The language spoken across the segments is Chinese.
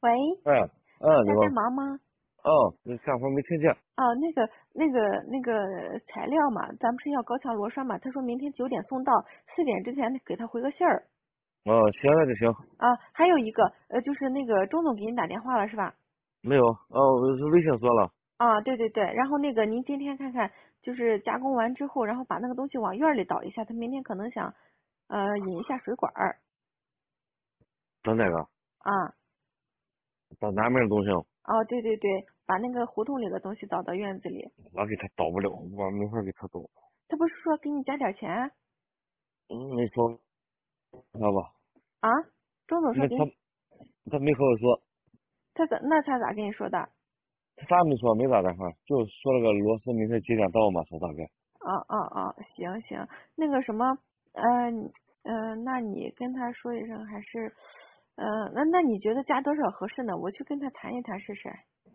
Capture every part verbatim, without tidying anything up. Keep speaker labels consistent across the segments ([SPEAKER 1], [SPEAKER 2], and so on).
[SPEAKER 1] 喂，
[SPEAKER 2] 哎，嗯，你
[SPEAKER 1] 家在
[SPEAKER 2] 好。
[SPEAKER 1] 忙吗？
[SPEAKER 2] 哦，你干活没听见？
[SPEAKER 1] 哦，那个、那个、那个材料嘛，咱不是要高强螺栓嘛？他说明天九点送到，四点之前给他回个信儿。
[SPEAKER 2] 哦，行，那就行。
[SPEAKER 1] 啊，还有一个，呃，就是那个钟总给你打电话了是吧？
[SPEAKER 2] 没有，哦，我是微信说了。
[SPEAKER 1] 啊，对对对，然后那个您今天看看，就是加工完之后，然后把那个东西往院里倒一下，他明天可能想，呃，引一下水管儿。
[SPEAKER 2] 整哪个？
[SPEAKER 1] 啊，
[SPEAKER 2] 整南面的东西，
[SPEAKER 1] 哦，对对对，把那个胡同里的东西倒到院子里。
[SPEAKER 2] 我给他倒不了，我没法给他倒。
[SPEAKER 1] 他不是说给你加点钱
[SPEAKER 2] 嗯，没说他吧？
[SPEAKER 1] 啊？钟总说
[SPEAKER 2] 没他，
[SPEAKER 1] 给你，
[SPEAKER 2] 他没和我说，
[SPEAKER 1] 他咋那他咋跟你说的？
[SPEAKER 2] 他啥没说，没咋电话，就说了个螺丝明天几点到嘛，说大概。
[SPEAKER 1] 哦哦哦，行行，那个什么，呃，你呃，那你跟他说一声，还是，呃，那那你觉得加多少合适呢？我去跟他谈一谈试试。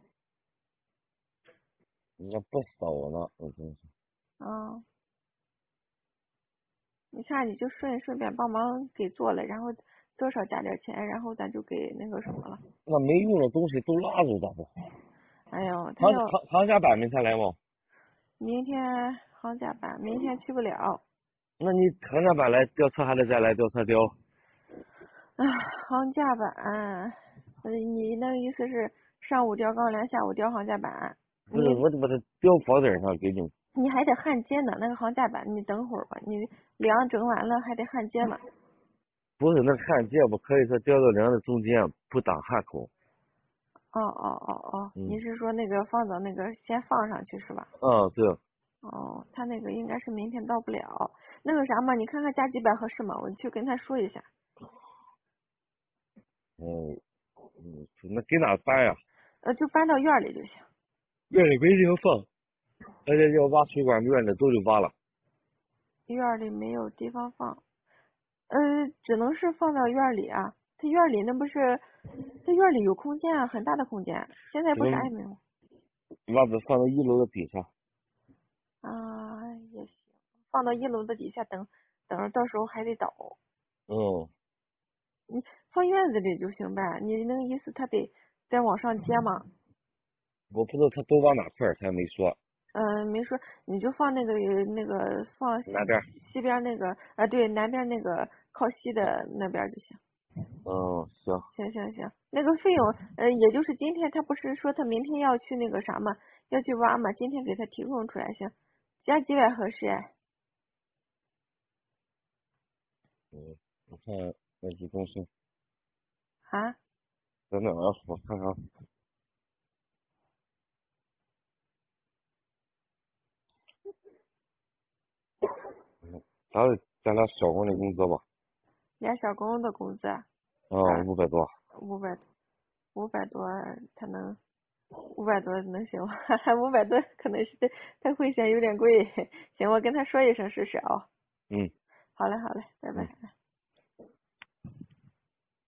[SPEAKER 2] 人家不少呢，我真是。
[SPEAKER 1] 嗯，你看你就顺顺便帮忙给做了，然后多少加点钱，然后咱就给那个什么了。
[SPEAKER 2] 那没用的东西都拉走咋办？
[SPEAKER 1] 哎呦，他
[SPEAKER 2] 航
[SPEAKER 1] 要
[SPEAKER 2] 航航甲板明天来吗？
[SPEAKER 1] 明天行甲板，明天去不了。
[SPEAKER 2] 那你航甲板来吊车还得再来吊车吊？
[SPEAKER 1] 啊，行甲板，呃，你那个意思是上午吊钢梁，下午吊行甲板？
[SPEAKER 2] 不是，
[SPEAKER 1] 你
[SPEAKER 2] 我得把它吊房顶上给你。
[SPEAKER 1] 你还得焊接呢，那个行架板，你等会儿吧，你梁整完了还得焊接嘛。
[SPEAKER 2] 不是那焊接不可以说吊到梁的中间，不挡焊口。
[SPEAKER 1] 哦哦哦哦，你
[SPEAKER 2] 嗯。
[SPEAKER 1] 是说那个放到那个先放上去是吧？
[SPEAKER 2] 啊，对。
[SPEAKER 1] 哦，他那个应该是明天到不了。那个啥嘛，你看看加几百合适吗？我去跟他说一下。
[SPEAKER 2] 嗯嗯，那给哪搬呀？
[SPEAKER 1] 呃，就搬到院里就行。
[SPEAKER 2] 院里没地方放，而且要挖水管，院里都得挖了。
[SPEAKER 1] 院里没有地方放，呃，只能是放到院里啊。他院里那不是，他院里有空间啊，很大的空间。现在不啥也没有。
[SPEAKER 2] 挖的放到一楼的底下。
[SPEAKER 1] 啊，也行，放到一楼的底下等，等着到时候还得倒。
[SPEAKER 2] 嗯，
[SPEAKER 1] 你放院子里就行呗，你那个意思他得再往上接嘛。
[SPEAKER 2] 我不知道他都挖哪块儿，他也没说。
[SPEAKER 1] 嗯，没说，你就放那个那个放西
[SPEAKER 2] 南边。
[SPEAKER 1] 西边那个啊，对，南边那个靠西的那边就行。
[SPEAKER 2] 嗯，行。
[SPEAKER 1] 行行行，那个费用，呃，也就是今天他不是说他明天要去那个啥嘛，要去挖嘛，今天给他提供出来，行，加几百合适哎。
[SPEAKER 2] 嗯，我看那些东西
[SPEAKER 1] 啊，
[SPEAKER 2] 在哪儿？我看看。嗯，咱咱俩小工的工资吧。
[SPEAKER 1] 俩小工的工资啊，
[SPEAKER 2] 啊，五百多。
[SPEAKER 1] 五百五百多，他能五百多能行吗？五百多可能是他会嫌有点贵。行，我跟他说一声试试啊。
[SPEAKER 2] 嗯。
[SPEAKER 1] 好嘞，好嘞，拜
[SPEAKER 2] 嗯。
[SPEAKER 1] 拜。